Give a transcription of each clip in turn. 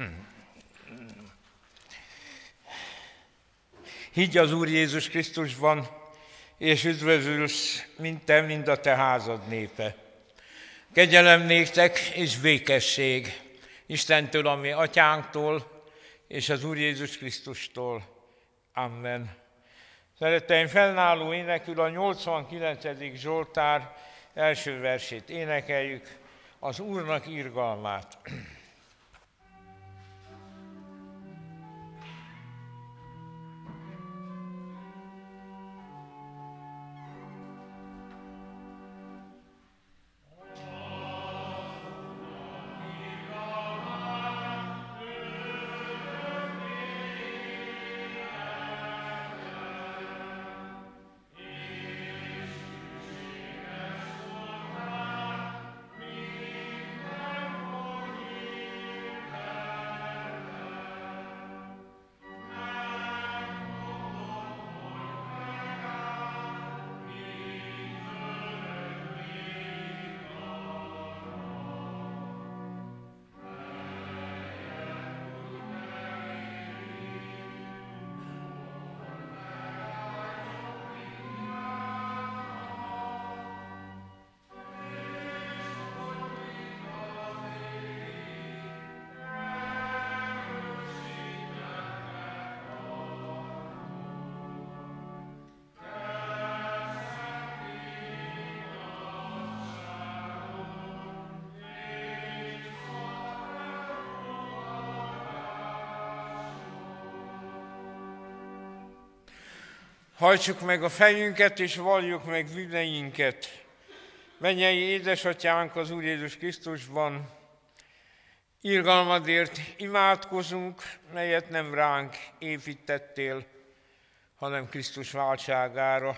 Higgy az Úr Jézus Krisztusban, és üdvözülsz, mind te, mind a te házad népe. Kegyelem néktek és békesség Istentől, a mi atyánktól, és az Úr Jézus Krisztustól. Amen. Szeretteim, fennálló énekül a 89. Zsoltár első versét énekeljük, az Úrnak irgalmát. Hajtsuk meg a fejünket, és valljuk meg bűneinket. Mennyei édesatyánk az Úr Jézus Krisztusban, irgalmadért imádkozunk, melyet nem ránk építettél, hanem Krisztus váltságára,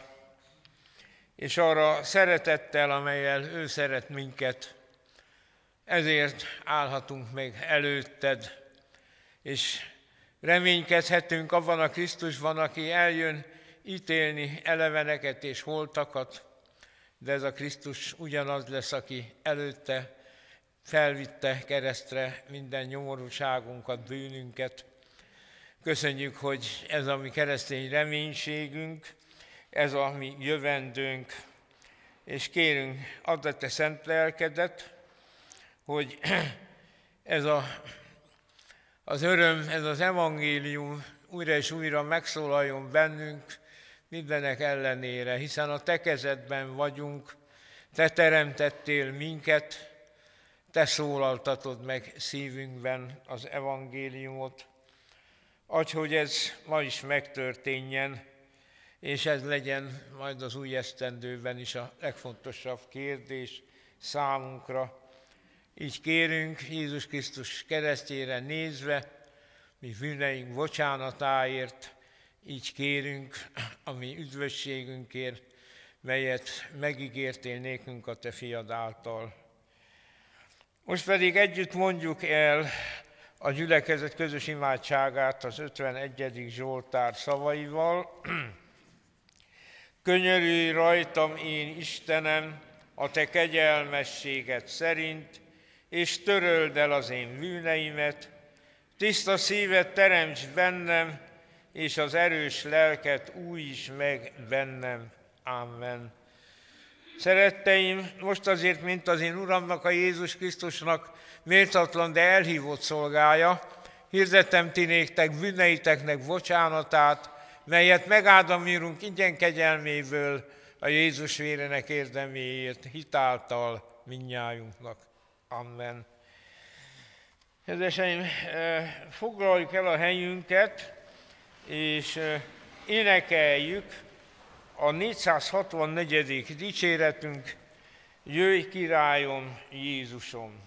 és arra szeretettel, amellyel ő szeret minket. Ezért állhatunk meg előtted, és reménykedhetünk abban a Krisztusban, aki eljön ítélni eleveneket és holtakat, de ez a Krisztus ugyanaz lesz, aki előtte felvitte keresztre minden nyomorúságunkat, bűnünket. Köszönjük, hogy ez a mi keresztény reménységünk, ez a mi jövendőnk, és kérünk, add a te szent lelkedet, hogy ez az öröm, ez az evangélium újra és újra megszólaljon bennünk, mindenek ellenére, hiszen a te kezedben vagyunk, te teremtettél minket, te szólaltatod meg szívünkben az evangéliumot. Adj, hogy ez ma is megtörténjen, és ez legyen majd az új esztendőben is a legfontosabb kérdés számunkra. Így kérünk Jézus Krisztus keresztjére nézve, mi bűneink bocsánatáért, így kérünk a mi üdvösségünkért, melyet megígértél nékünk a te fiad által. Most pedig együtt mondjuk el a gyülekezet közös imádságát az 51. Zsoltár szavaival. Könyörülj rajtam, én Istenem, a te kegyelmességed szerint, és töröld el az én bűneimet, tiszta szívet teremts bennem, és az erős lelket újíts meg bennem. Amen. Szeretteim, most azért, mint az én Uramnak, a Jézus Krisztusnak méltatlan, de elhívott szolgája, hirdetem ti néktek bűneiteknek bocsánatát, melyet megáld mi Urunk ingyen kegyelméből a Jézus vérének érdeméért, hitáltal mindnyájunknak. Amen. Kedveseim, foglaljuk el a helyünket, és énekeljük a 464. dicséretünk, Jöjj királyom, Jézusom!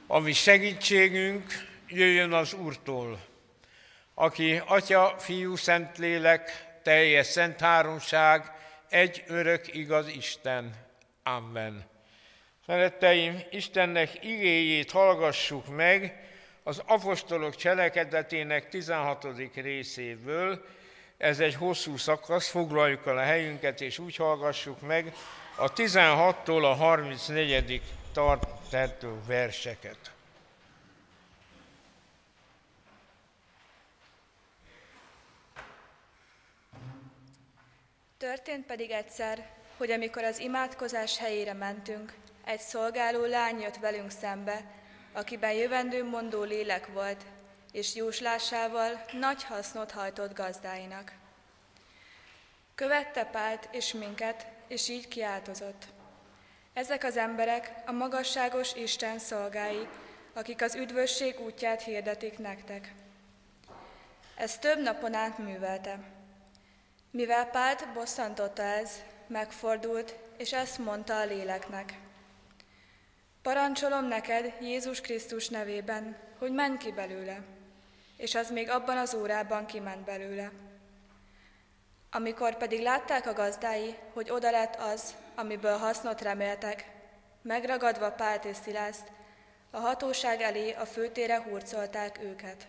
ami segítségünk jöjjön az Úrtól, aki Atya, Fiú, Szentlélek, teljes szent háromság, egy örök igaz Isten. Amen. Szeretteim, Istennek igéjét hallgassuk meg az apostolok cselekedetének 16. részéből. Ez egy hosszú szakasz, foglaljuk el a helyünket, és úgy hallgassuk meg a 16-tól a 34. tartó verseket. Történt pedig egyszer, hogy amikor az imádkozás helyére mentünk, egy szolgáló lány jött velünk szembe, akiben jövendőmondó lélek volt, és jóslásával nagy hasznot hajtott gazdáinak. Követte Pált és minket, és így kiáltozott: ezek az emberek a magasságos Isten szolgái, akik az üdvösség útját hirdetik nektek. Ezt több napon át művelte. Mivel Pált bosszantotta ez, megfordult, és ezt mondta a léleknek: parancsolom neked Jézus Krisztus nevében, hogy menj ki belőle. És az még abban az órában kiment belőle. Amikor pedig látták a gazdái, hogy oda lett az, amiből hasznot reméltek, megragadva Pált és Szilászt, a hatóság elé a főtérre hurcolták őket.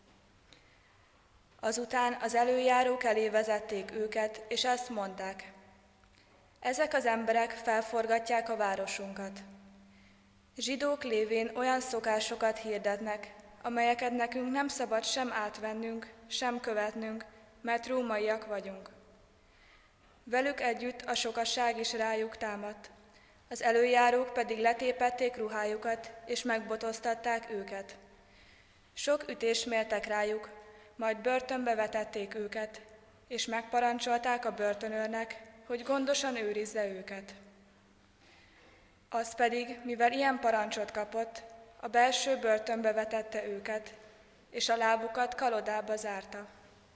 Azután az előjárók elé vezették őket, és ezt mondták: ezek az emberek felforgatják a városunkat. Zsidók lévén olyan szokásokat hirdetnek, amelyeket nekünk nem szabad sem átvennünk, sem követnünk, mert rómaiak vagyunk. Velük együtt a sokaság is rájuk támadt, az előjárók pedig letépették ruhájukat, és megbotoztatták őket. Sok ütést mértek rájuk, majd börtönbe vetették őket, és megparancsolták a börtönőrnek, hogy gondosan őrizze őket. Az pedig, mivel ilyen parancsot kapott, a belső börtönbe vetette őket, és a lábukat kalodába zárta.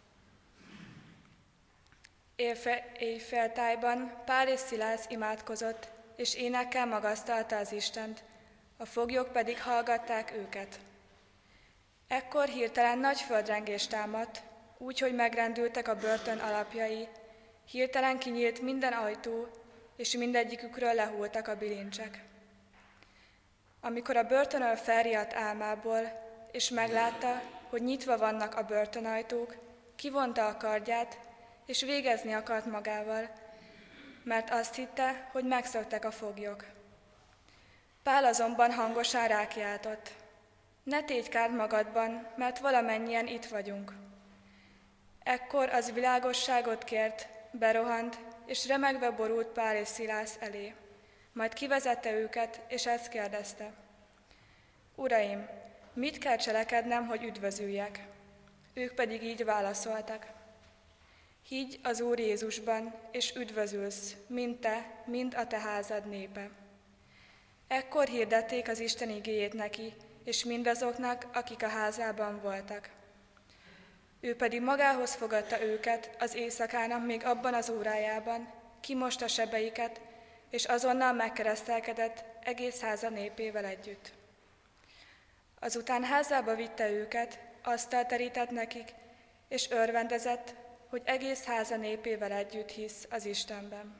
Éjféltájban Pál és Szilász imádkozott, és énekkel magasztalta az Istent, a foglyok pedig hallgatták őket. Ekkor hirtelen nagy földrengés támadt, úgy, hogy megrendültek a börtön alapjai, hirtelen kinyílt minden ajtó, és mindegyikükről lehultak a bilincsek. Amikor a börtönőr felriadt álmából, és meglátta, hogy nyitva vannak a börtönajtók, kivonta a kardját, és végezni akart magával, mert azt hitte, hogy megszöktek a foglyok. Pál azonban hangosan rákiáltott: ne tégy kárt magadban, mert valamennyien itt vagyunk. Ekkor az világosságot kért, berohant, és remegve borult Pál és Szilász elé. Majd kivezette őket, és ezt kérdezte: Uraim, mit kell cselekednem, hogy üdvözüljek? Ők pedig így válaszoltak: higgy az Úr Jézusban, és üdvözülsz, mind te, mind a te házad népe. Ekkor hirdették az Isten igéjét neki, és mindazoknak, akik a házában voltak. Ő pedig magához fogadta őket az éjszakának még abban az órájában, kimosta sebeiket, és azonnal megkeresztelkedett egész háza népével együtt. Azután házába vitte őket, asztalt terített nekik, és örvendezett, hogy egész háza népével együtt hisz az Istenben.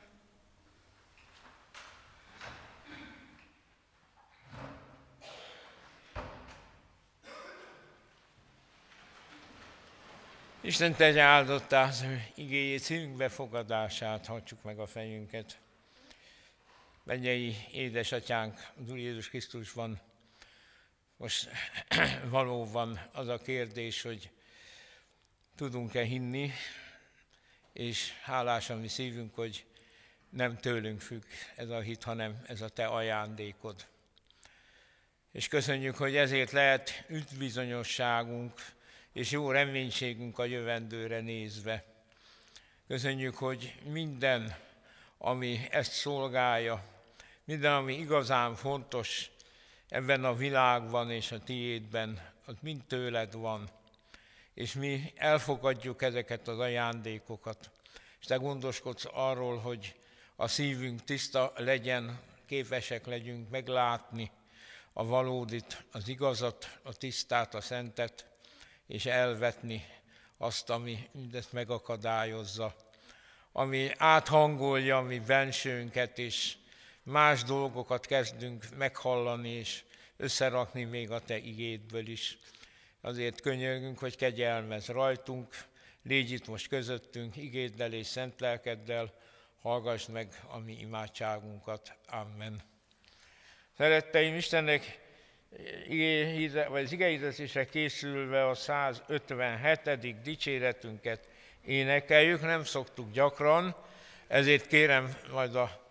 Isten tegye áldottá az ő igéjét, szívünk befogadását, hajtsuk meg a fejünket. Mennyei édesatyánk, az Úr Jézus Krisztusban, most valóban az a kérdés, hogy tudunk-e hinni, és hálás a mi szívünk, hogy nem tőlünk függ ez a hit, hanem ez a te ajándékod. És köszönjük, hogy ezért lehet üdvbizonyosságunk, és jó reménységünk a jövendőre nézve. Köszönjük, hogy minden, ami ezt szolgálja, minden, ami igazán fontos ebben a világban és a tiédben, az mind tőled van. És mi elfogadjuk ezeket az ajándékokat. És te gondoskodsz arról, hogy a szívünk tiszta legyen, képesek legyünk meglátni a valódit, az igazat, a tisztát, a szentet, és elvetni azt, ami mindezt megakadályozza, ami áthangolja a mi bensőnket, és más dolgokat kezdünk meghallani, és összerakni még a te igédből is. Azért könyörgünk, hogy kegyelmez rajtunk, légy itt most közöttünk, igéddel és szent lelkeddel, hallgass meg a mi imádságunkat. Amen. Szeretteim, Istennek az igehirdetésre készülve a 157. dicséretünket énekeljük, nem szoktuk gyakran, ezért kérem majd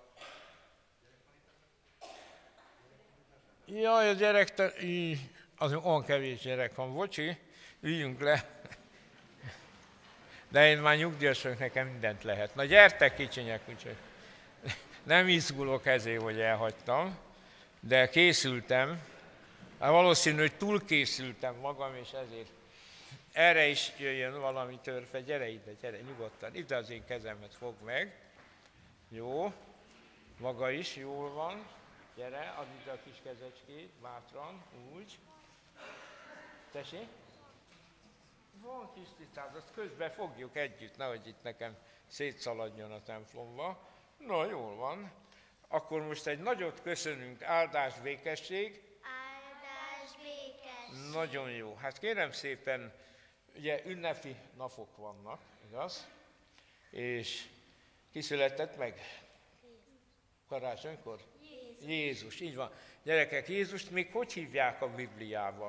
Jaj, a gyerek, az olyan kevés gyerek van, bocsi, üljünk le. De én már nyugdíjas vagyok, nekem mindent lehet. Na gyertek kicsinyek, úgyhogy nem izgulok ezért, hogy elhagytam, de készültem. Hát valószínű, hogy túlkészültem magam, és ezért erre is jöjjön valami törpe. Gyere ide, gyere nyugodtan. Ide az én kezemet fogd meg. Jó, maga is jól van. Gyere, add ide a kis kezecskét, bátran, úgy. Tessék? Van kis tisztáz, azt közben fogjuk együtt, nehogy itt nekem szétszaladjon a templomba. Na, jól van. Akkor most egy nagyot köszönünk, áldás, békesség. Áldás, békesség. Nagyon jó. Hát kérem szépen, ugye ünnepi napok vannak, igaz? És ki született meg? Karácsonykor? Jézus, így van. Gyerekek, Jézust még hogy hívják a Bibliába?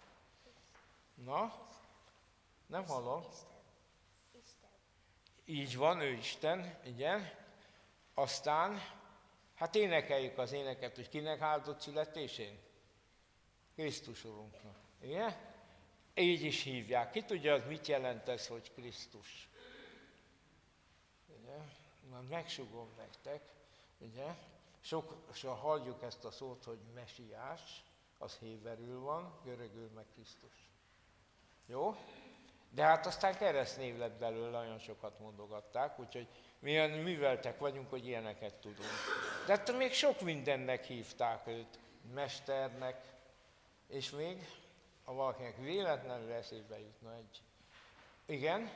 Na? Nem hallom? Isten. Így van, ő Isten, igen. Aztán, hát énekeljük az éneket, hogy kinek áldott születésén? Krisztus Urunknak. Igen? Így is hívják. Ki tudja, az mit jelent ez, hogy Krisztus? Ugye? Már megsugom nektek, ugye? Sokszor halljuk ezt a szót, hogy mesiás, az héberül van, görögül meg Krisztus. Jó? De hát aztán keresztnév lett belőle, olyan sokat mondogatták, úgyhogy milyen műveltek vagyunk, hogy ilyeneket tudunk. De hát még sok mindennek hívták őt, mesternek, és még, ha valakinek véletlenül eszébe jutna egy. Igen?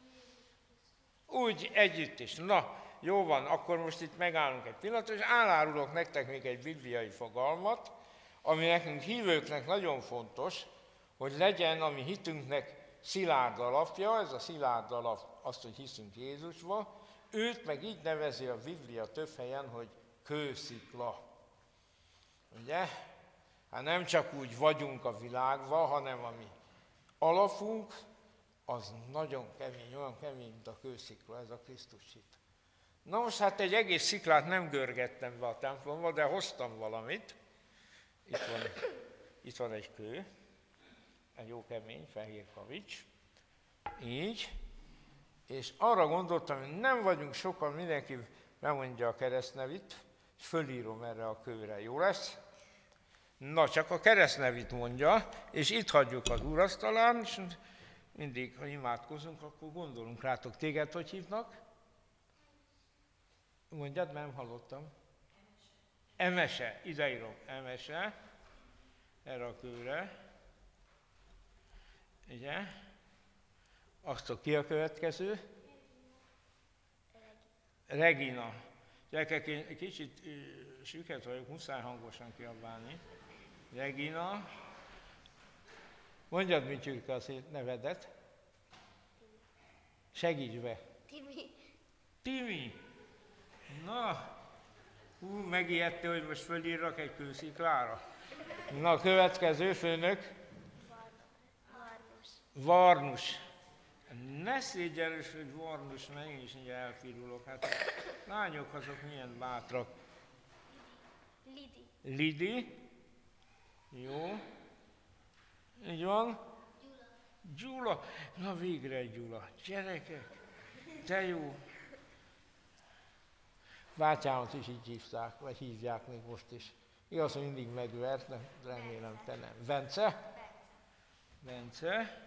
Úgy együtt is. Na, jó van, akkor most itt megállunk egy pillanatot, és elárulok nektek még egy bibliai fogalmat, ami nekünk hívőknek nagyon fontos, hogy legyen a mi hitünknek szilárd alapja, ez a szilárd alap azt, hogy hiszünk Jézusba, őt meg így nevezi a Biblia több helyen, hogy kőszikla. Ugye? Hát nem csak úgy vagyunk a világban, hanem a mi alapunk, az nagyon kemény, olyan kemény, mint a kőszikla, ez a Krisztus hit. Na most hát egy egész sziklát nem görgettem be a templomba, de hoztam valamit. Itt van egy kő, egy jó kemény, fehér kavics. Így. És arra gondoltam, hogy nem vagyunk sokan, mindenki bemondja a keresztnevit, és fölírom erre a kőre. Jó lesz? Na, csak a keresztnevit mondja, és itt hagyjuk az úrasztalán, és mindig, ha imádkozunk, akkor gondolunk rátok. Téged hogy hívnak? Mondjad, nem hallottam. Emese, ideírom, Emese, erre a kőre. Ugye? Aztán ki a következő? Regina. Gyerekek, én egy kicsit süket vagyok, muszáj hangosan kiabálni. Regina. Mondjad, mit Csürke, az nevedet. Segíts be. Timi. Timi. Na, megijedtél, hogy most fölírrak egy kősziklára. Na, a következő főnök. Varnus. Ne szégyelős, hogy Varnus, mert én is így elpirulok. Hát lányok azok milyen bátrak. Lidi. Lidi. Jó. Így van. Gyula. Na végre egy Gyula. Gyerekek, te jó. Bátyámat is így hívták, vagy hívják még most is. Igaz, hogy mindig megvert, de remélem te nem. Bence? Bence.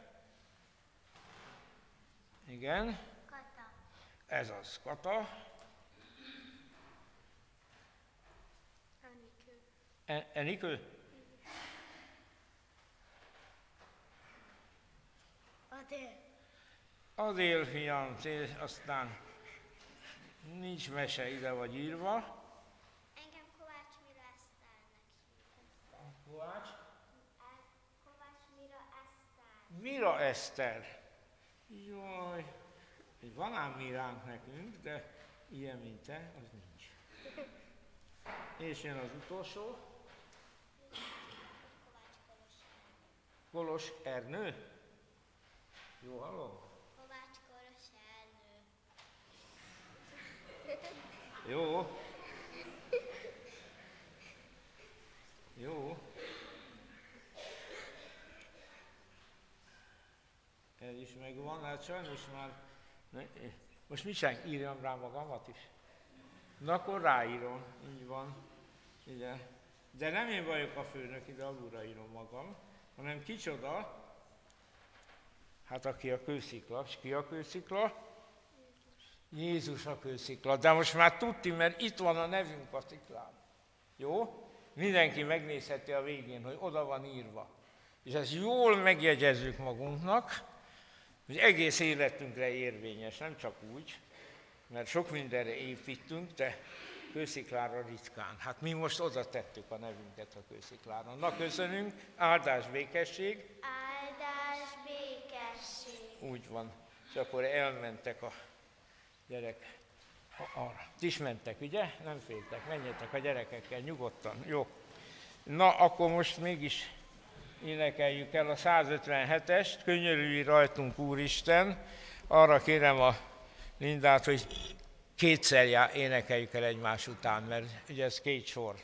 Igen. Kata. Ez az, Kata. Anikő. Enikő? Adél, fiam, aztán nincs mese ide vagy írva. Engem Kovács Mira Eszternek hívnak. Kovács? Kovács Mira Eszter. Mira Eszter. Jaj, van ám Miránk nekünk, de ilyen, mint te, az nincs. És jön az utolsó. Kolos Ernő. Jó, hallom? Kovács Koros Ernő. Jó. Jó. Ez is megvan, hát sajnos már... Most mit csinálják? Írjam rá magamat is? Na akkor ráírom, így van. Ugye. De nem én vagyok a főnök, ide alulra írom magam, hanem kicsoda? Hát aki a kőszikla. És ki a kőszikla? Jézus a kőszikla. De most már tudti, mert itt van a nevünk a sziklán. Jó? Mindenki megnézheti a végén, hogy oda van írva. És ezt jól megjegyezzük magunknak, hogy egész életünkre érvényes, nem csak úgy, mert sok mindenre építünk, de kősziklára ritkán. Hát mi most oda tettük a nevünket a kősziklára. Na, köszönünk, áldás, békesség. Áldás, békesség. Úgy van. És akkor elmentek a gyerek arra. Ti is mentek, ugye? Nem féltek, menjetek a gyerekekkel nyugodtan. Jó. Na, akkor most mégis énekeljük el a 157-est, Könyörülj rajtunk, Úristen. Arra kérem a Lindát, hogy kétszer énekeljük el egymás után, mert ugye ez két sor.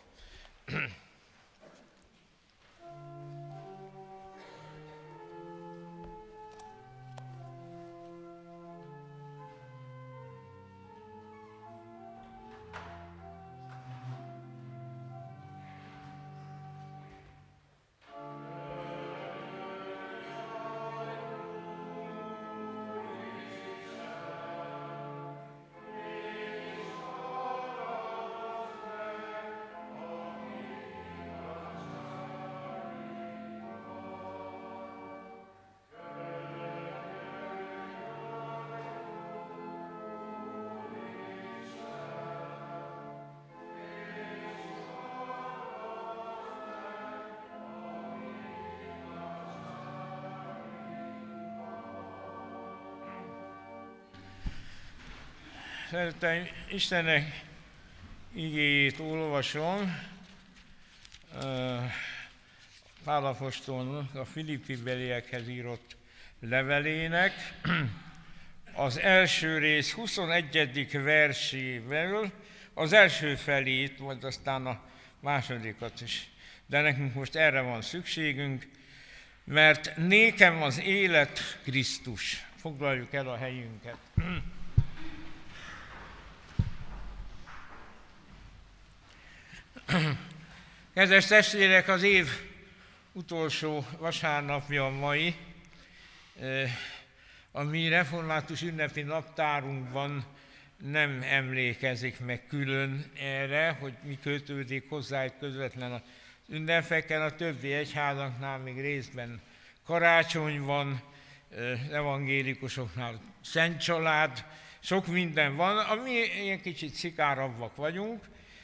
Szereteim, Istennek igéjét olvasom, Pál apostolnak a Filippi beliekhez írott levelének, az első rész 21. verséből, az első felét, majd aztán a másodikat is. De nekünk most erre van szükségünk, mert nékem az élet Krisztus. Foglaljuk el a helyünket. Kedves testvérek, az év utolsó vasárnapja a mai, a mi református ünnepi naptárunkban nem emlékezik meg külön erre, hogy mi kötődik hozzá egy közvetlen az ünnepeken. A többi egyházaknál még részben karácsony van, evangélikusoknál Szent Család, sok minden van, mi ilyen kicsit szikárabbak vagyunk,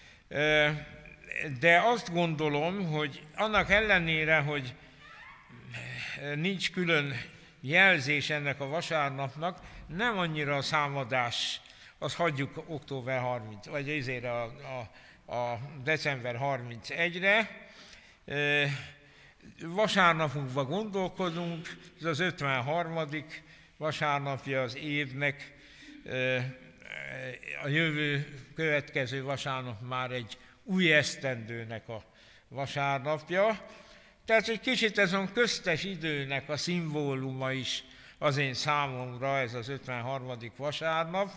de azt gondolom, hogy annak ellenére, hogy nincs külön jelzés ennek a vasárnapnak, nem annyira a számadás, azt hagyjuk október 30, vagy ezért a december 31-re. Vasárnapunkban gondolkodunk, ez az 53. vasárnapja az évnek, a jövő következő vasárnap már egy új esztendőnek a vasárnapja. Tehát egy kicsit ez a köztes időnek a szimbóluma is az én számomra, ez az 53. vasárnap,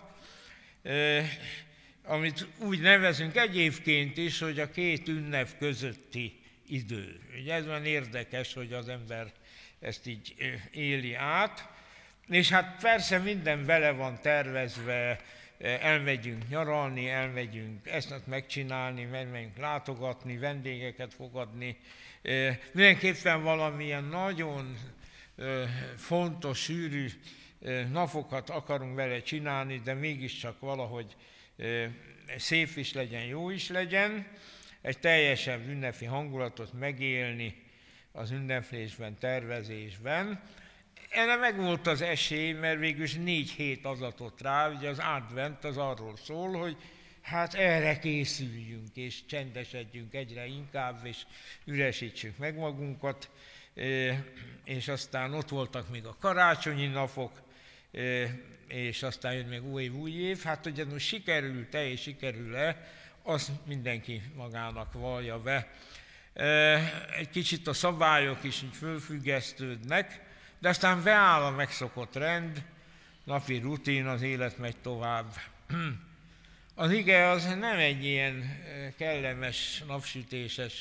amit úgy nevezünk egyébként is, hogy a két ünnep közötti idő. Ugye ez olyan érdekes, hogy az ember ezt így éli át, és hát persze minden bele van tervezve, elmegyünk nyaralni, elmegyünk ezt megcsinálni, megyünk látogatni, vendégeket fogadni. Mindenképpen valamilyen nagyon fontos, sűrű napokat akarunk vele csinálni, de mégiscsak valahogy szép is legyen, jó is legyen, egy teljesen ünnepi hangulatot megélni az ünneplésben, tervezésben. Erre megvolt az esély, mert végülis 4 hét adatott rá, ugye az advent az arról szól, hogy hát erre készüljünk, és csendesedjünk egyre inkább, és üresítsük meg magunkat, és aztán ott voltak még a karácsonyi napok, és aztán jön még új év. Hát ugye most sikerült-e és sikerül-e, azt mindenki magának vallja be. Egy kicsit a szabályok is így fölfüggesztődnek, de aztán beáll a megszokott rend, napi rutin, az élet megy tovább. Az ige az nem egy ilyen kellemes, napsütéses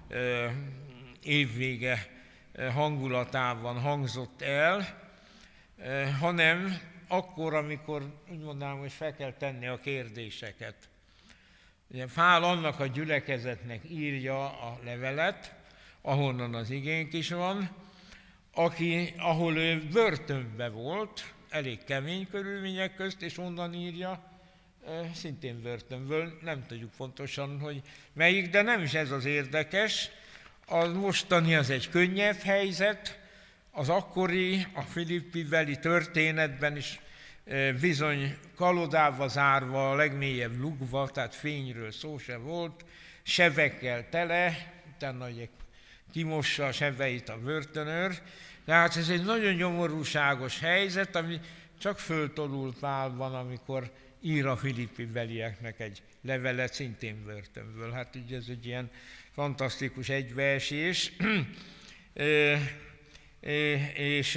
évvége hangulatában hangzott el, hanem akkor, amikor úgy mondanám, hogy fel kell tenni a kérdéseket. Ugye Pál annak a gyülekezetnek írja a levelet, ahonnan az igénk is van, ahol ő börtönben volt, elég kemény körülmények közt, és onnan írja, szintén börtönből, nem tudjuk pontosan, hogy melyik, de nem is ez az érdekes. A mostani az egy könnyebb helyzet, az akkori, a Filippi-beli történetben is bizony kalodába zárva, a legmélyebb lukba, tehát fényről szó se volt, sebekkel tele, utána ugye kimossa a sebeit a börtönőr. Tehát ez egy nagyon nyomorúságos helyzet, ami csak föltolul Pálban, amikor ír a Filippi-belieknek egy levelet, szintén börtönből. Hát ugye ez egy ilyen fantasztikus egybeesés, és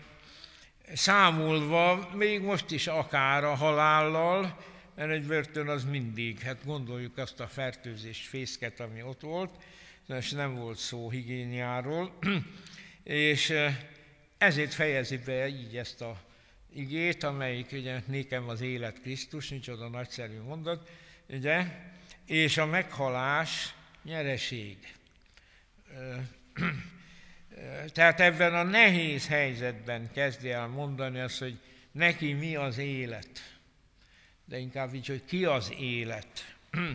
számolva még most is akár a halállal, mert egy börtön az mindig, hát gondoljuk azt a fertőzés fészket, ami ott volt, és nem volt szó higiéniáról, és ezért fejezi be így ezt a igét, amelyik ugye nékem az élet Krisztus, micsoda nagyszerű mondat, ugye, és a meghalás nyereség. Tehát ebben a nehéz helyzetben kezdi el mondani azt, hogy neki mi az élet, de inkább így, hogy ki az élet.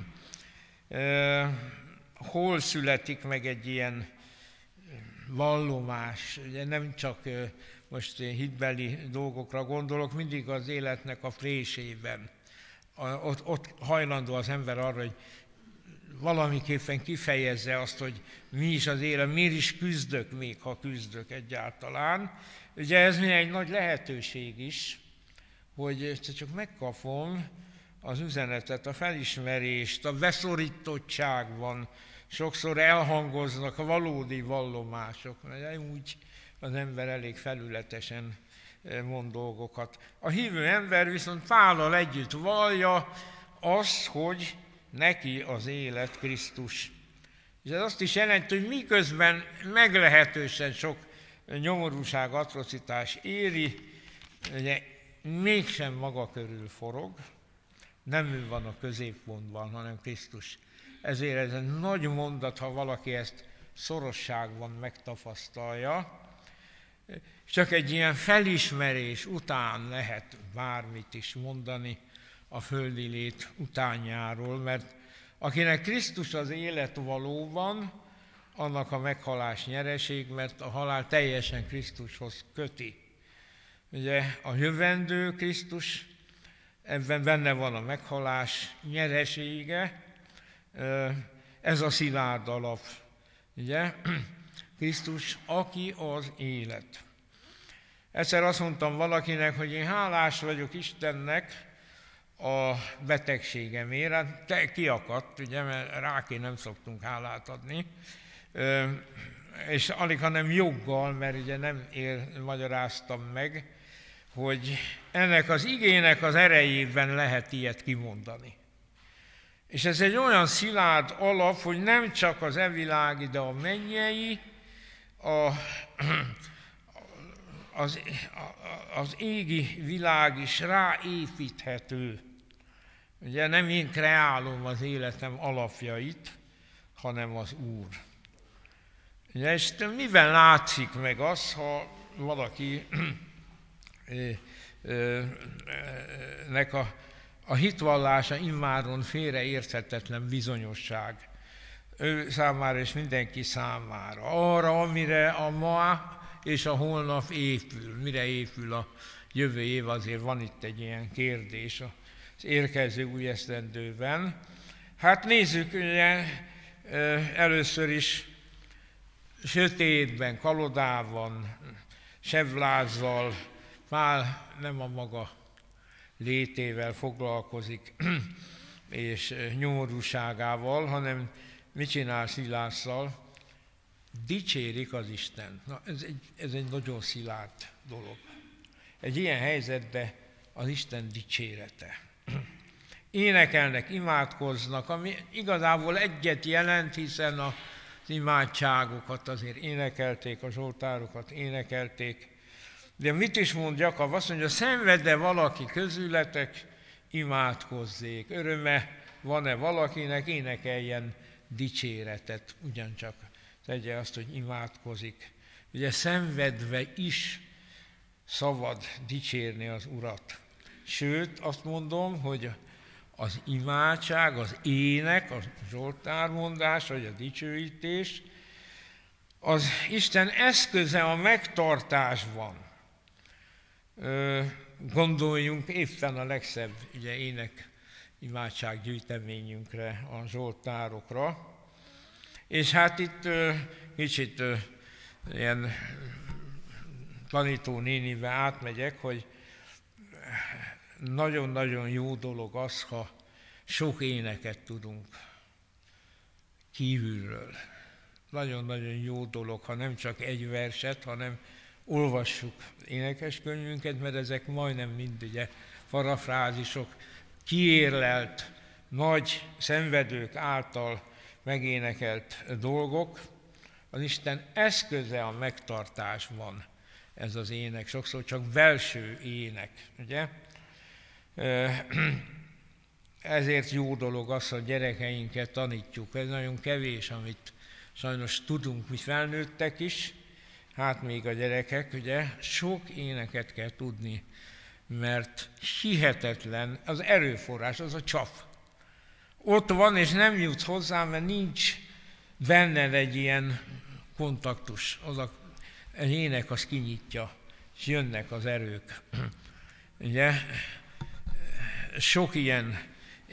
Hol születik meg egy ilyen vallomás, ugye nem csak most hitbeli dolgokra gondolok, mindig az életnek a présében. Ott hajlandó az ember arra, hogy valamiképpen kifejezze azt, hogy mi is az élet, miért is küzdök még, ha küzdök egyáltalán. Ugye ez egy nagy lehetőség is, hogy csak megkapom az üzenetet, a felismerést, a beszorítottságban sokszor elhangoznak a valódi vallomások, mert úgy az ember elég felületesen mond dolgokat. A hívő ember viszont Pállal együtt vallja azt, hogy neki az élet Krisztus. És ez azt is jelenti, hogy miközben meglehetősen sok nyomorúság, atrocitás éri, ugye mégsem maga körül forog, nem ő van a középpontban, hanem Krisztus. Ezért ez egy nagy mondat, ha valaki ezt szorosságban megtapasztalja. Csak egy ilyen felismerés után lehet bármit is mondani a földi lét utánjáról, mert akinek Krisztus az élet valóban, annak a meghalás nyereség, mert a halál teljesen Krisztushoz köti. Ugye a jövendő Krisztus, ebben benne van a meghalás nyeresége, ez a szilárd alap. Ugye? Krisztus, aki az élet. Egyszer azt mondtam valakinek, hogy én hálás vagyok Istennek a betegségemért, hát kiakadt, ugye, mert ráké nem szoktunk hálát adni, és alig, hanem joggal, mert ugye nem magyaráztam meg, hogy ennek az igének az erejében lehet ilyet kimondani. És ez egy olyan szilárd alap, hogy nem csak az evilági, de a mennyei, az égi világ is ráépíthető. Ugye nem én kreálom az életem alapjait, hanem az Úr. Ugye, és miben látszik meg az, ha valaki nek a hitvallása immáron félreérthetetlen bizonyosság ő számára és mindenki számára. Arra, amire a ma és a holnap épül, mire épül a jövő év, azért van itt egy ilyen kérdés az érkező új esztendőben. Hát nézzük, ugye, először is sötétben, kalodában, seblázzal, Pál nem a maga létével foglalkozik, és nyomorúságával, hanem mit csinál Szilásszal? Dicsérik az Isten. Na, ez egy nagyon szilárd dolog. Egy ilyen helyzetben az Isten dicsérete. Énekelnek, imádkoznak, ami igazából egyet jelent, hiszen az imádságokat azért énekelték, a zsoltárokat énekelték. De mit is mond Jakab? Azt mondja, szenved-e valaki közületek, imádkozzék. Öröme van-e valakinek, énekeljen dicséretet. Ugyancsak tegye azt, hogy imádkozik. Ugye szenvedve is szabad dicsérni az Urat. Sőt, azt mondom, hogy az imádság, az ének, a zsoltármondás, vagy a dicsőítés, az Isten eszköze a megtartásban. Gondoljunk éppen a legszebb ugye, ének, imádság gyűjteményünkre, a zsoltárokra. És hát itt kicsit ilyen tanító nénibe átmegyek, hogy nagyon-nagyon jó dolog az, ha sok éneket tudunk kívülről. Nagyon-nagyon jó dolog, ha nem csak egy verset, hanem olvassuk énekeskönyvünket, mert ezek majdnem mind ugye parafrázisok, kiérlelt, nagy szenvedők által megénekelt dolgok. Az Isten eszköze a megtartásban ez az ének, sokszor csak belső ének, ugye? Ezért jó dolog az, hogy gyerekeinket tanítjuk. Ez nagyon kevés, amit sajnos tudunk mi felnőttek is, hát még a gyerekek, ugye, sok éneket kell tudni, mert hihetetlen az erőforrás, az a csap. Ott van, és nem jutsz hozzá, mert nincs benned egy ilyen kontaktus. Egy ének az kinyitja, és jönnek az erők. Ugye, sok ilyen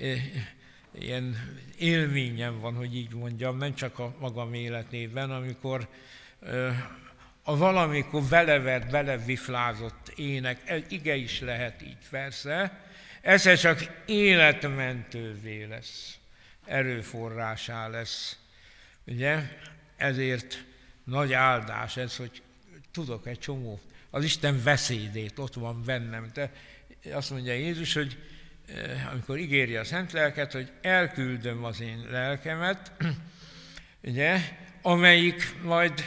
élményem van, hogy így mondjam, nem csak a magam életében, amikor a valamikor belevert, beleviflázott ének, ige is lehet így persze, ez csak életmentővé lesz, erőforrásá lesz. Ugye? Ezért nagy áldás ez, hogy tudok egy csomó, az Isten beszédét ott van bennem. De azt mondja Jézus, hogy amikor ígéri a Szent Lelket, hogy elküldöm az én lelkemet, ugye, amelyik majd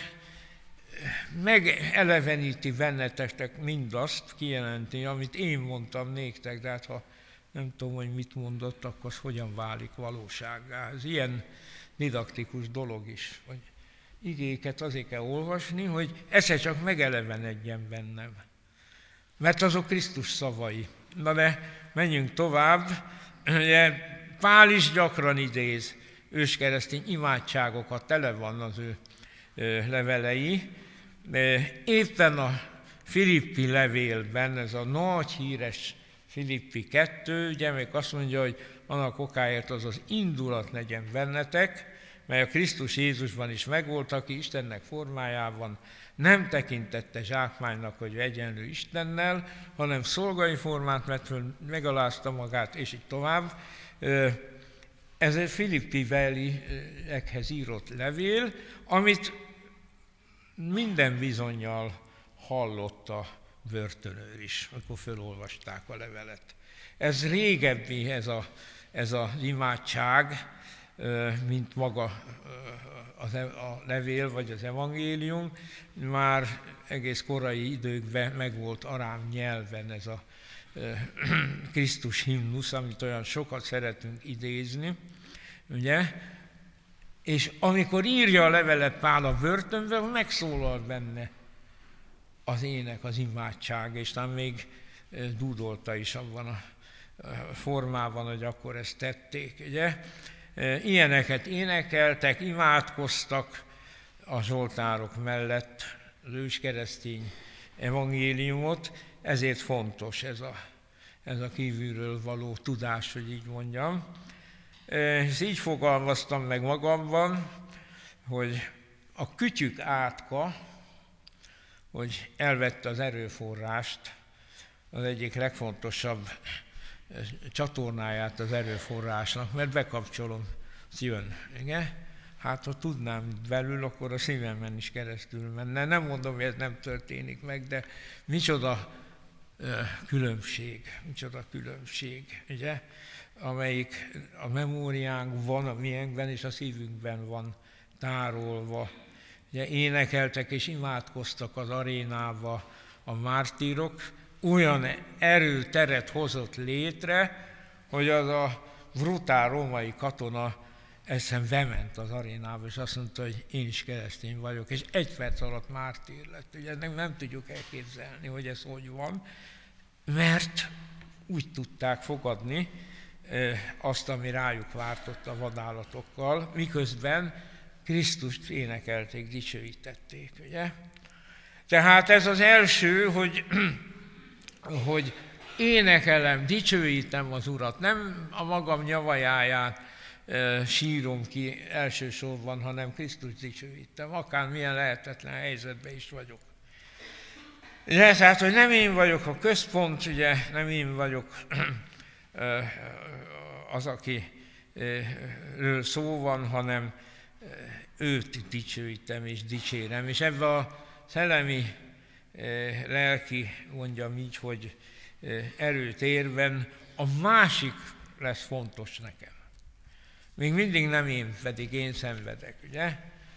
megeleveníti bennetek mindazt, kijelenti, amit én mondtam néktek, de hát ha nem tudom, hogy mit mondott, akkor az hogyan válik valósággá. Ez ilyen didaktikus dolog is, hogy igéket azért kell olvasni, hogy egyszer csak megelevenedjen bennem. Mert azok Krisztus szavai. Na de menjünk tovább. Ugye, Pál is gyakran idéz őskeresztény imádságokat, tele van az ő levelei. Éppen a Filippi levélben, ez a nagy híres Filippi 2, ugye még azt mondja, hogy annak okáért az az indulat legyen bennetek, mely a Krisztus Jézusban is megvolt, aki Istennek formájában nem tekintette zsákmánynak, hogy egyenlő Istennel, hanem szolgai formát vett föl, megalázta magát, és így tovább. Ez egy Filippi beliekhez írott levél, amit minden bizonnyal hallott a börtönőr is, amikor felolvasták a levelet. Ez régebbi ez az imádság, mint maga a levél vagy az evangélium. Már egész korai időkben megvolt arám nyelven ez a Krisztus himnusz, amit olyan sokat szeretünk idézni, ugye? És amikor írja a levelet Pál a börtönben, megszólal benne az ének, az imádság, és talán még dúdolta is abban a formában, hogy akkor ezt tették, ugye? Ilyeneket énekeltek, imádkoztak a zsoltárok mellett, az őskeresztény evangéliumot, ezért fontos ez a kívülről való tudás, hogy így mondjam. Ezt így fogalmaztam meg magamban, hogy a kütyük átka, hogy elvette az erőforrást, az egyik legfontosabb csatornáját az erőforrásnak, mert bekapcsolom, az jön. Igen? Hát, ha tudnám belül, akkor a szívemen is keresztül menne. Nem mondom, hogy ez nem történik meg, de micsoda különbség, ugye? Amelyik a memóriánkban, a miénkben és a szívünkben van tárolva. Ugye énekeltek és imádkoztak az arénába a mártírok, olyan erőteret hozott létre, hogy az a brutál római katona egyszerűen bement az arénába, és azt mondta, hogy én is keresztény vagyok, és 1 perc alatt mártír lett. Ugye nem tudjuk elképzelni, hogy ez hogy van, mert úgy tudták fogadni azt, ami rájuk vártott a vadállatokkal, miközben Krisztust énekelték, dicsőítették, ugye? Tehát ez az első, hogy énekelem, dicsőítem az Urat, nem a magam nyavajáját sírom ki elsősorban, hanem Krisztus dicsőítem, akármilyen lehetetlen helyzetben is vagyok. Ugye, tehát, hogy nem én vagyok a központ, ugye, nem én vagyok az, akiről szó van, hanem őt dicsőítem és dicsérem. És ebben a szellemi, lelki, mondjam így, hogy erőtérben a másik lesz fontos nekem. Még mindig nem én, pedig én szenvedek, ugye?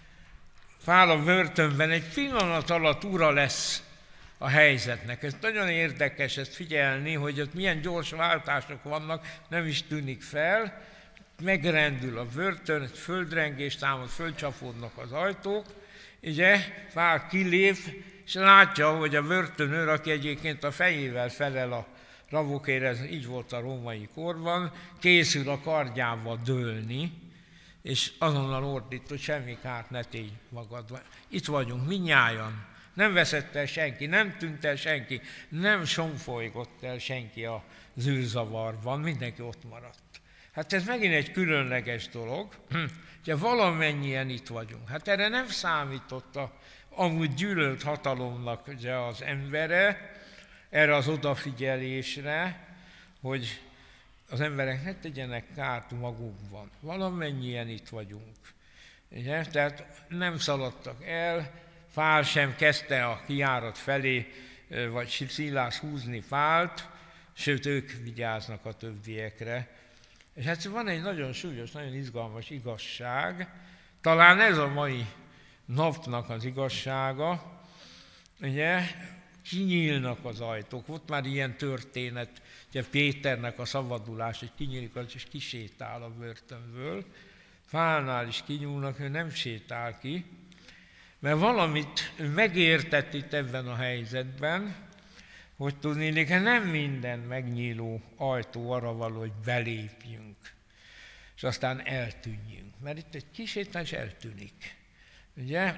Pál a börtönben egy pillanat alatt ura lesz a helyzetnek. Ez nagyon érdekes ezt figyelni, hogy ott milyen gyors váltások vannak, nem is tűnik fel. Megrendül a börtön, egy földrengés támad, fölcsapódnak az ajtók, ugye? Pál kilép, és látja, hogy a börtönőr, aki egyébként a fejével felel a rabokért, ez így volt a római korban, készül a kardjával dőlni, és azonnal ordít, hogy semmi kárt ne tégy magadba. Itt vagyunk, mindnyájan. Nem veszett el senki, nem tűnt el senki, nem somfolygott el senki a zűrzavarban, mindenki ott maradt. Hát ez megint egy különleges dolog, ugye valamennyien itt vagyunk. Hát erre nem számított amúgy gyűlölt hatalomnak ugye az embere, erre az odafigyelésre, hogy az emberek ne tegyenek kárt magukban. Valamennyien itt vagyunk. Ugye? Tehát nem szaladtak el, Pál sem kezdte a kijárat felé, vagy Szilász húzni Pált, sőt, ők vigyáznak a többiekre. És hát van egy nagyon súlyos, nagyon izgalmas igazság, talán ez a mai napnak az igazsága, ugye, kinyílnak az ajtók. Volt már ilyen történet, ugye Péternek a szabadulás, hogy kinyílik az, és kisétál a börtönből. Pálnál is kinyúlnak, ő nem sétál ki, mert valamit megértett itt ebben a helyzetben, hogy tudnék, nem minden megnyíló ajtó arra való, hogy belépjünk, és aztán eltűnjünk. Mert itt egy kisétál, és eltűnik. Ugye?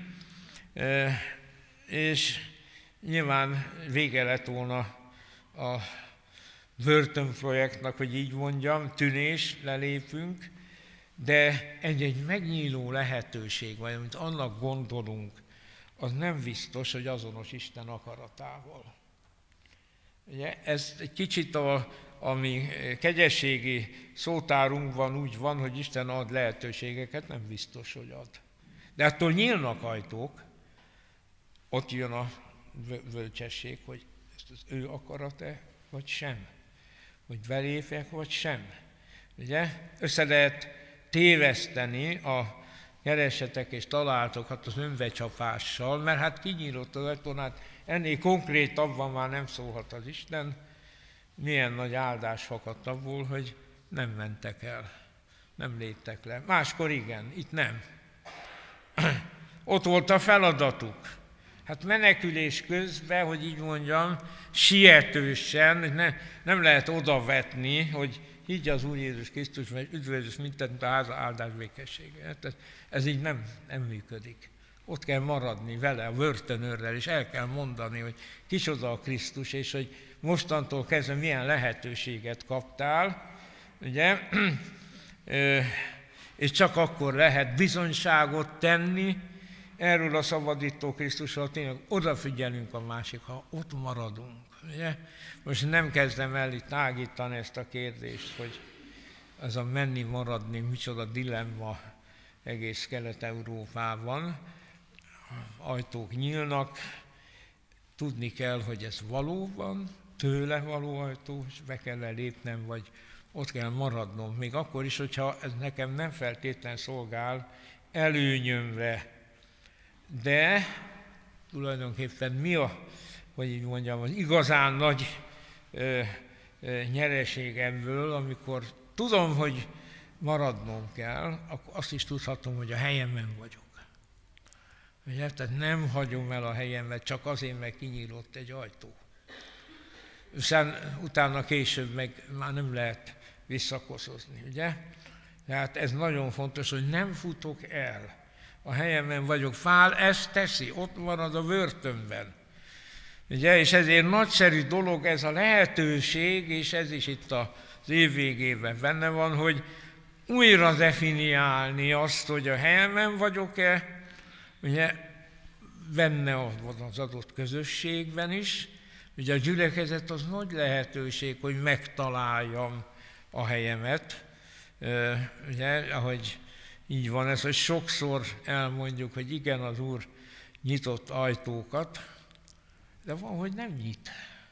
És nyilván vége lett volna a börtönprojektnak, hogy így mondjam, tűnés, lelépünk, de egy megnyíló lehetőség, vagy amit annak gondolunk, az nem biztos, hogy azonos Isten akaratával. Ugye, ez egy kicsit a mi kegyességi szótárunkban úgy van, hogy Isten ad lehetőségeket, nem biztos, hogy ad. De attól nyílnak ajtók, ott jön a bölcsesség, hogy ezt az ő akarat-e, vagy sem. Hogy belépjek, vagy sem. Ugye? Össze lehet téveszteni a keresetek és találtok hát az önbecsapással, mert hát kinyílott az ajtón, hát ennél konkrétabban már nem szólhat az Isten. Milyen nagy áldás fakadt abból, hogy nem mentek el, nem léptek le. Máskor igen, itt nem. Ott volt a feladatuk. Hát menekülés közben, hogy így mondjam, sietősen, nem lehet odavetni, hogy higgy az Úr Jézus Krisztus, vagy üdvözlős mindent a háza áldás békessége. Ez így nem működik. Ott kell maradni vele, a börtönőrrel, és el kell mondani, hogy kicsoda a Krisztus, és hogy mostantól kezdve milyen lehetőséget kaptál, ugye? És csak akkor lehet bizonyságot tenni erről a szabadító Krisztusról, tényleg odafigyelünk a másik, ha ott maradunk. Ugye? Most nem kezdem el itt tágítani ezt a kérdést, hogy az a menni-maradni, micsoda dilemma egész Kelet-Európában. Ajtók nyílnak, tudni kell, hogy ez valóban tőle való ajtó, és be kell lépnem, vagy ott kell maradnom, még akkor is, hogyha ez nekem nem feltétlen szolgál előnyömre. De tulajdonképpen mi hogy így mondjam, az igazán nagy nyereség ebből, amikor tudom, hogy maradnom kell, akkor azt is tudhatom, hogy a helyemen vagyok. Ugye? Tehát nem hagyom el a helyemet, csak azért, mert kinyílott egy ajtó. Utána később meg már nem lehet visszakoszolni, ugye? Tehát ez nagyon fontos, hogy nem futok el. A helyemen vagyok. Pál ezt teszi, ott marad a börtönben. Ugye? És ezért nagyszerű dolog ez a lehetőség, és ez is itt az év végében benne van, hogy újra definiálni azt, hogy a helyemen vagyok-e, ugye benne az adott közösségben is. Ugye a gyülekezet az nagy lehetőség, hogy megtaláljam a helyemet. Ugye, ahogy így van ez, hogy sokszor elmondjuk, hogy igen, az Úr nyitott ajtókat, de van, hogy nem nyit.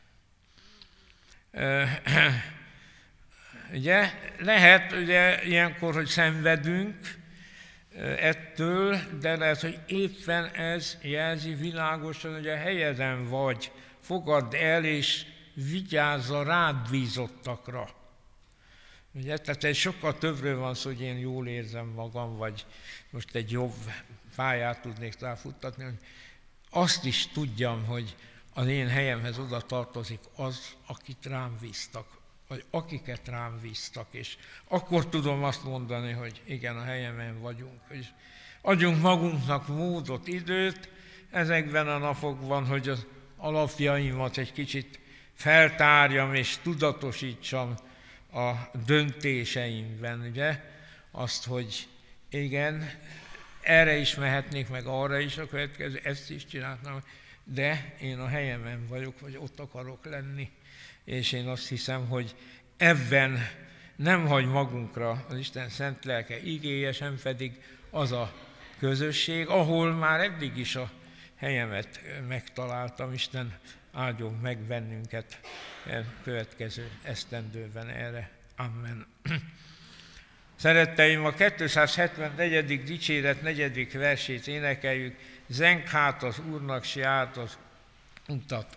Ugye, lehet ugye, ilyenkor, hogy szenvedünk ettől, de lehet, hogy éppen ez jelzi világosan, hogy a helyeden vagy, fogadd el, és vigyázz a rád bízottakra. Ugye, tehát egy sokkal többről van szó, hogy én jól érzem magam, vagy most egy jobb pályát tudnék ráfuttatni, hogy azt is tudjam, hogy az én helyemhez oda tartozik az, akit rám bíztak, vagy akiket rám bíztak, és akkor tudom azt mondani, hogy igen, a helyemen vagyunk. És adjunk magunknak módot, időt ezekben a napokban, hogy az alapjaimat egy kicsit feltárjam és tudatosítsam a döntéseimben, ugye? Azt, hogy igen, erre is mehetnék, meg arra is a következő, ezt is csináltam, de én a helyemen vagyok, vagy ott akarok lenni, és én azt hiszem, hogy ebben nem hagy magunkra az Isten szent lelke igéje, sem pedig az a közösség, ahol már eddig is a helyemet megtaláltam. Isten áldjon meg bennünket a következő esztendőben erre. Amen. Szeretteim, a 274. dicséret 4. versét énekeljük. Zeng hát az Úrnak, s járt az utat.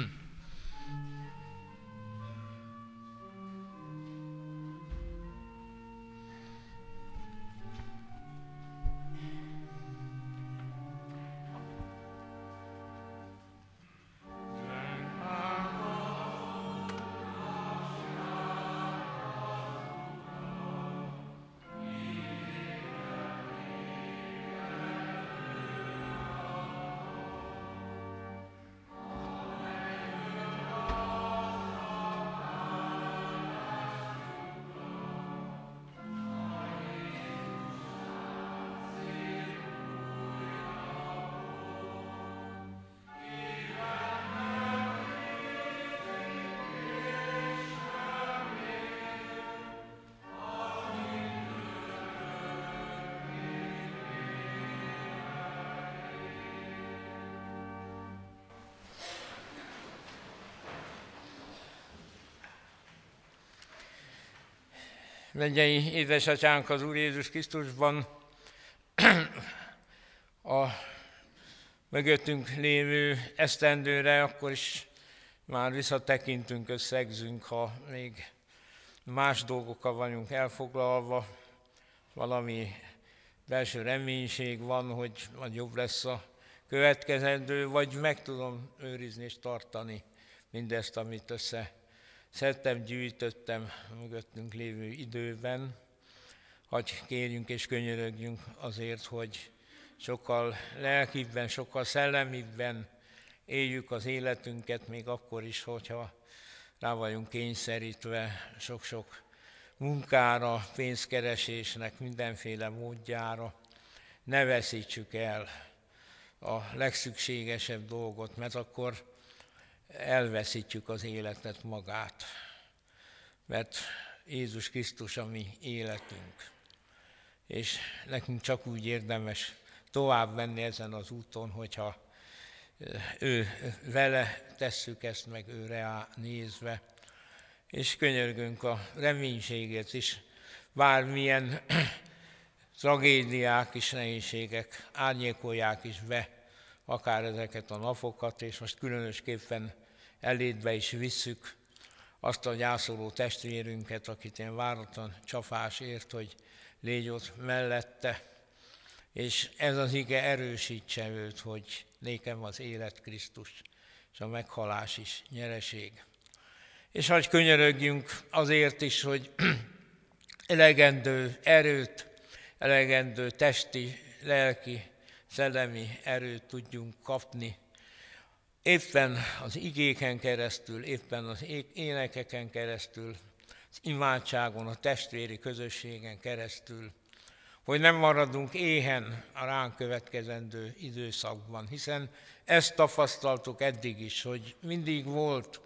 Mennyei édesatyánk az Úr Jézus Krisztusban, a mögöttünk lévő esztendőre, akkor is már visszatekintünk, összegzünk, ha még más dolgokkal vagyunk elfoglalva, valami belső reménység van, hogy jobb lesz a következendő, vagy meg tudom őrizni és tartani mindezt, amit szedtem, gyűjtöttem mögöttünk lévő időben. Hagy kérjünk és könyörögjünk azért, hogy sokkal lelkibben, sokkal szellemibben éljük az életünket, még akkor is, hogyha rá vagyunk kényszerítve sok-sok munkára, pénzkeresésnek, mindenféle módjára. Ne veszítsük el a legszükségesebb dolgot, mert akkor elveszítjük az életet magát. Mert Jézus Krisztus a mi életünk. És nekünk csak úgy érdemes tovább menni ezen az úton, hogyha vele tesszük ezt, meg őre nézve. És könyörgünk a reménységért is, bármilyen tragédiák és nehézségek árnyékolják is be akár ezeket a napokat, és most különösképpen elédbe is visszük azt a gyászoló testvérünket, akit ilyen váratlan csapás ért, hogy légy ott mellette, és ez az ige erősítse őt, hogy nékem az élet Krisztus, és a meghalás is nyereség. És hagy könyörögjünk azért is, hogy elegendő erőt, elegendő testi, lelki, szellemi erőt tudjunk kapni, éppen az igéken keresztül, éppen az énekeken keresztül, az imádságon, a testvéri közösségen keresztül, hogy nem maradunk éhen a ránk következendő időszakban, hiszen ezt tapasztaltuk eddig is, hogy mindig volt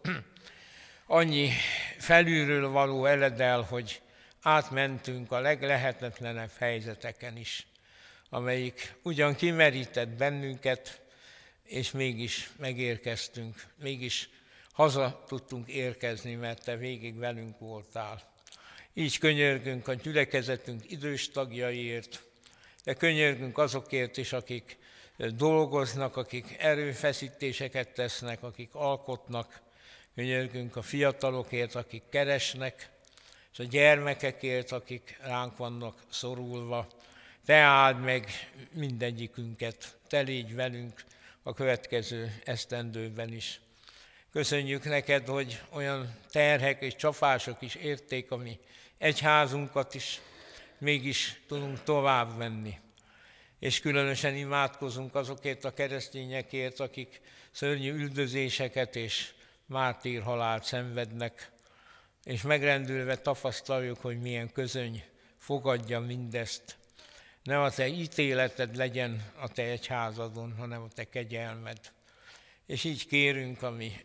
annyi felülről való eledel, hogy átmentünk a leglehetetlenebb helyzeteken is, amelyik ugyan kimerített bennünket, és mégis megérkeztünk, mégis haza tudtunk érkezni, mert te végig velünk voltál. Így könyörgünk a gyülekezetünk idős tagjaiért, de könyörgünk azokért is, akik dolgoznak, akik erőfeszítéseket tesznek, akik alkotnak, könyörgünk a fiatalokért, akik keresnek, és a gyermekekért, akik ránk vannak szorulva. Te áld meg mindegyikünket, te légy velünk a következő esztendőben is. Köszönjük neked, hogy olyan terhek és csapások is érték a mi egyházunkat is, mégis tudunk tovább menni. És különösen imádkozunk azokért a keresztényekért, akik szörnyű üldözéseket és mártírhalált szenvednek, és megrendülve tapasztaljuk, hogy milyen közöny fogadja mindezt. Ne a te ítéleted legyen a te egyházadon, hanem a te kegyelmed. És így kérünk a mi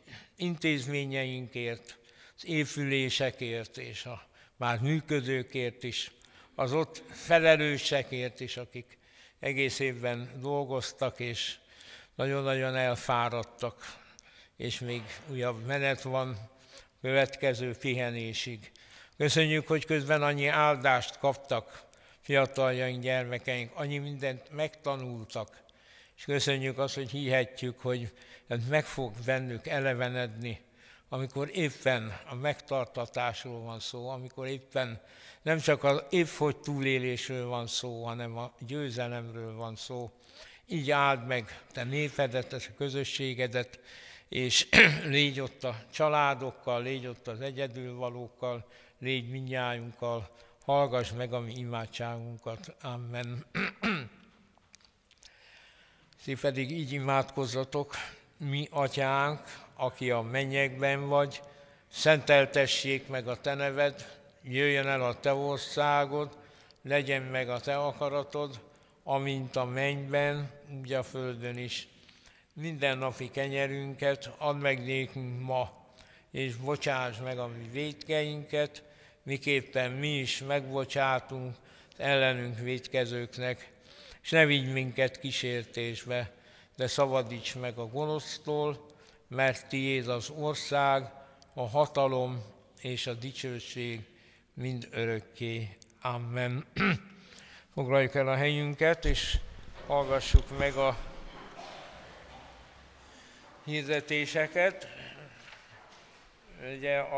intézményeinkért, az épülésekért és a már működőkért is, az ott felelősekért is, akik egész évben dolgoztak és nagyon-nagyon elfáradtak, és még újabb menet van következő pihenésig. Köszönjük, hogy közben annyi áldást kaptak fiataljaink, gyermekeink, annyi mindent megtanultak, és köszönjük azt, hogy hihetjük, hogy ez meg fog bennük elevenedni, amikor éppen a megtartatásról van szó, amikor éppen nem csak az évfogy túlélésről van szó, hanem a győzelemről van szó. Így áld meg te népedet, a közösségedet, és légy ott a családokkal, légy ott az egyedülvalókkal, légy mindnyájunkkal, hallgass meg a mi imádságunkat. Amen. Ti pedig így imádkozzatok: mi atyánk, aki a mennyekben vagy, szenteltessék meg a te neved, jöjjön el a te országod, legyen meg a te akaratod, amint a mennyben, úgy a földön is. Mindennapi kenyerünket add meg nékünk ma, és bocsáss meg a mi vétkeinket, miképpen mi is megbocsátunk ellenünk vétkezőknek, és ne vigy minket kísértésbe, de szabadíts meg a gonosztól, mert tiéd az ország, a hatalom és a dicsőség mind örökké. Amen. Foglaljuk el a helyünket, és hallgassuk meg a hirdetéseket. Ugye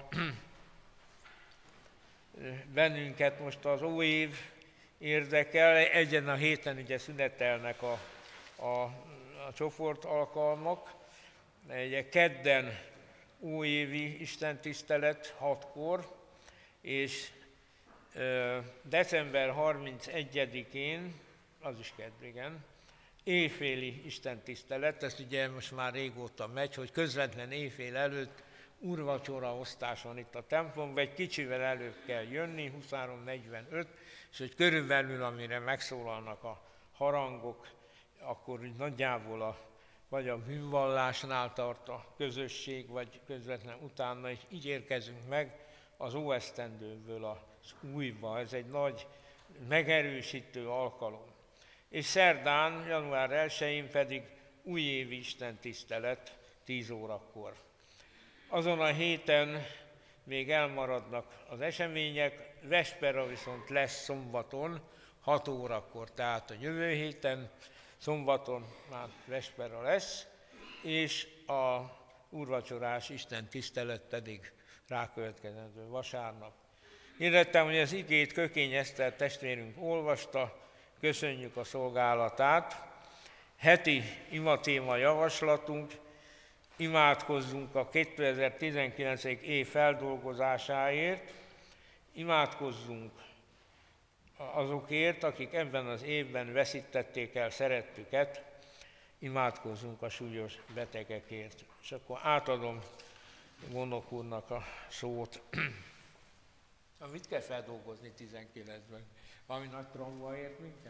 bennünket most az új év érdekel, egyen a héten ugye szünetelnek a csoport alkalmak. Egy kedden újévi istentisztelet 6-kor, és december 31-én, az is kedd, igen, éjféli istentisztelet, ez ugye most már régóta megy, hogy közvetlen éjfél előtt úrvacsora osztás van itt a templomban, egy kicsivel előbb kell jönni, 23:45, és hogy körülbelül amire megszólalnak a harangok, akkor úgy nagyjából vagy a bűnvallásnál tart a közösség, vagy közvetlen utána, és így érkezünk meg az óesztendőből az újba. Ez egy nagy megerősítő alkalom. És szerdán, január 1-én pedig újévi istentisztelet 10 órakor. Azon a héten még elmaradnak az események, vespera viszont lesz szombaton 6 órakor, tehát a jövő héten szombaton már vespera lesz, és a úrvacsorás istentisztelet pedig rákövetkezendő vasárnap. Hirdettem, hogy az igét Kökény Eszter testvérünk olvasta, köszönjük a szolgálatát. Heti imatéma javaslatunk, imádkozzunk a 2019. év feldolgozásáért, imádkozzunk azokért, akik ebben az évben veszítették el szerettüket, imádkozzunk a súlyos betegekért. És akkor átadom gondnok úrnak a szót. Mit kell feldolgozni 19-ben? Valami nagy trauma ért minket?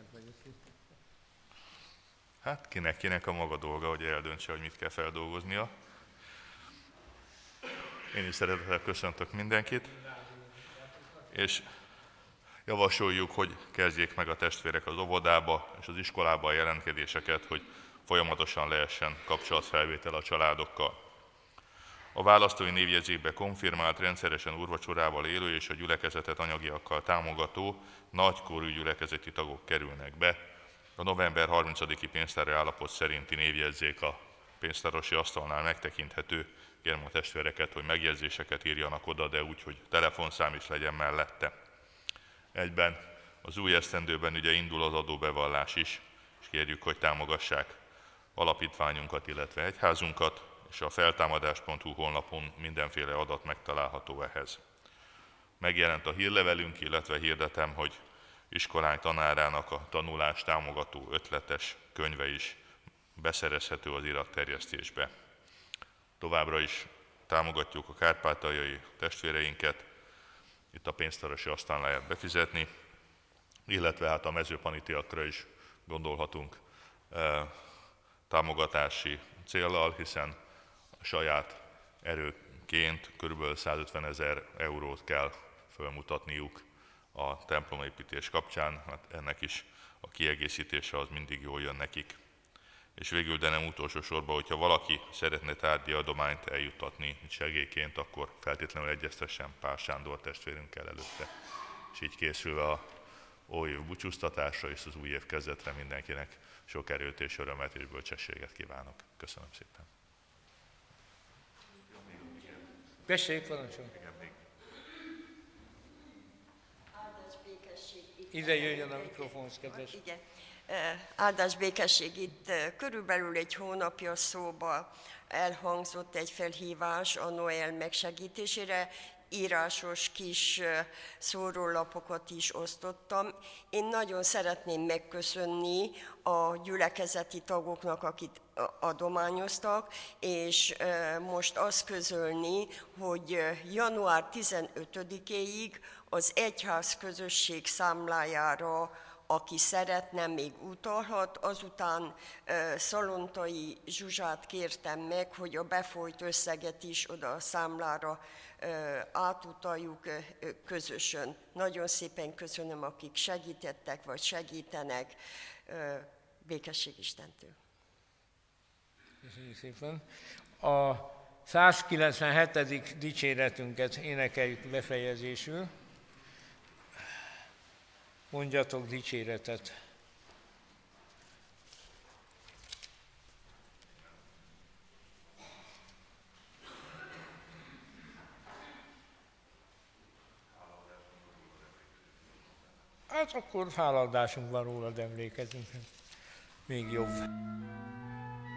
Hát kinek a maga dolga, hogy eldöntse, hogy mit kell feldolgoznia. Én is szeretettel köszöntök mindenkit, és javasoljuk, hogy kezdjék meg a testvérek az óvodába és az iskolába a jelentkezéseket, hogy folyamatosan lehessen kapcsolatfelvétel a családokkal. A választói névjegyzékbe konfirmált, rendszeresen úrvacsorával élő és a gyülekezetet anyagiakkal támogató nagykorú gyülekezeti tagok kerülnek be. A november 30-i pénztári állapot szerinti névjegyzék a pénztárosi asztalnál megtekinthető. Kérem a testvéreket, hogy megjegyzéseket írjanak oda, de úgy, hogy telefonszám is legyen mellette. Egyben az új esztendőben ugye indul az adóbevallás is, és kérjük, hogy támogassák alapítványunkat, illetve egyházunkat, és a feltámadás.hu honlapon mindenféle adat megtalálható ehhez. Megjelent a hírlevelünk, illetve hirdetem, hogy iskolánk tanárának a tanulást támogató ötletes könyve is beszerezhető az iratterjesztésbe. Továbbra is támogatjuk a kárpátaljai testvéreinket, itt a pénztárosi asztalnál lehet befizetni, illetve hát a mezőpanitiakra is gondolhatunk támogatási céllal, hiszen a saját erőként kb. 150 000 eurót kell fölmutatniuk a templomépítés kapcsán, hát ennek is a kiegészítése az mindig jól jön nekik. És végül, de nem utolsó sorban, hogyha valaki szeretne tárgyi adományt eljuttatni segélyként, akkor feltétlenül egyeztessen Pál Sándor testvérünkkel előtte. És így készülve a óév búcsúztatásra és az új év kezdetre mindenkinek sok erőt és örömet és bölcsességet kívánok. Köszönöm szépen. Tessék, parancsolj! Ide jöjjön a mikrofonhoz, kedves. Igen. Áldás békesség, itt körülbelül egy hónapja szóba elhangzott egy felhívás a Noel megsegítésére, írásos kis szórólapokat is osztottam. Én nagyon szeretném megköszönni a gyülekezeti tagoknak, akik adományoztak, és most azt közölni, hogy január 15-éig az egyház közösség számlájára, aki szeretne, még utalhat. Azután Szalontai Zsuzsát kértem meg, hogy a befolyt összeget is oda a számlára átutaljuk közösen. Nagyon szépen köszönöm, akik segítettek, vagy segítenek. Békesség Istentől. Köszönjük szépen. A 197. dicséretünket énekeljük befejezésül. Mondjatok dicséretet. Hát akkor hálaadásunk van, rólad emlékezünk. Még jobb.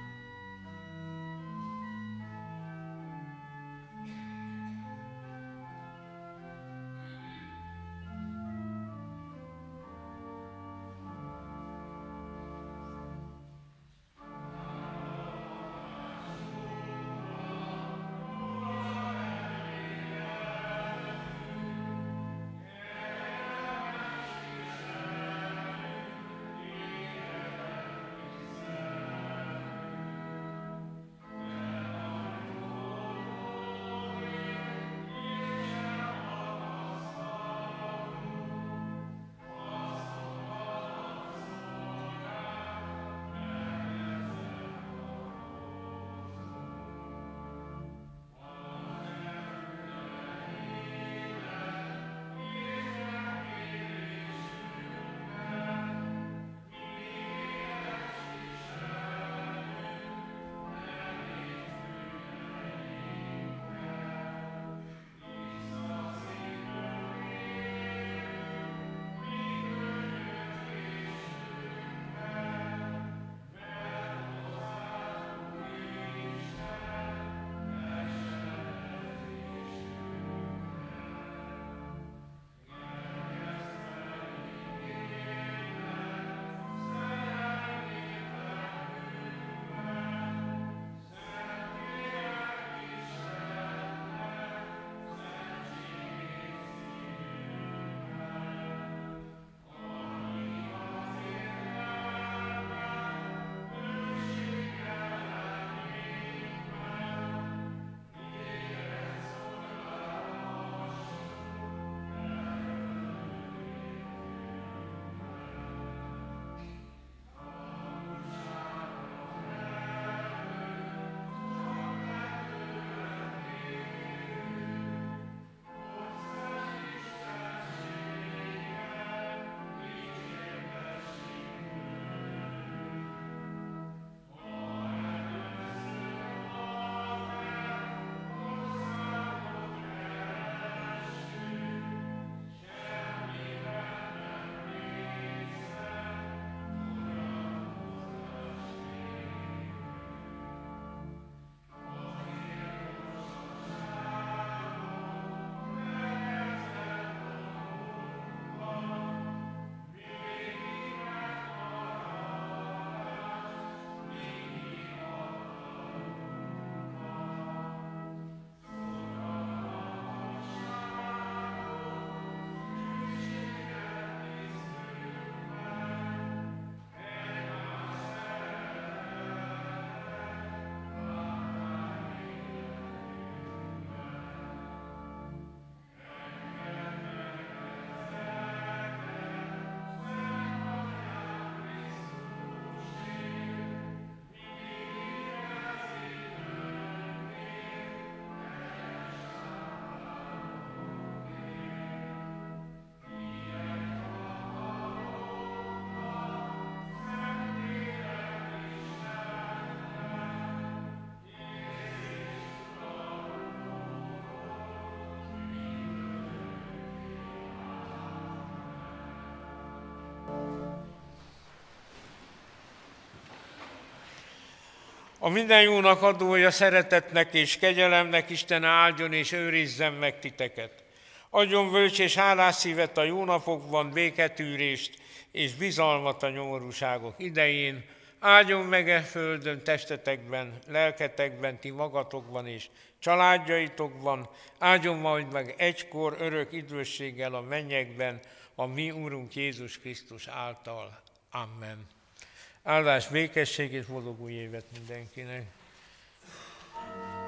A minden jónak adója, szeretetnek és kegyelemnek Isten áldjon és őrizzen meg titeket. Adjon bölcs és hálás szívet a jó napokban, béketűrést és bizalmat a nyomorúságok idején. Áldjon meg e földön, testetekben, lelketekben, ti magatokban és családjaitokban. Áldjon majd meg egykor örök üdvösséggel a mennyekben, a mi Úrunk Jézus Krisztus által. Amen. Áldás, békesség és boldog új évet mindenkinek!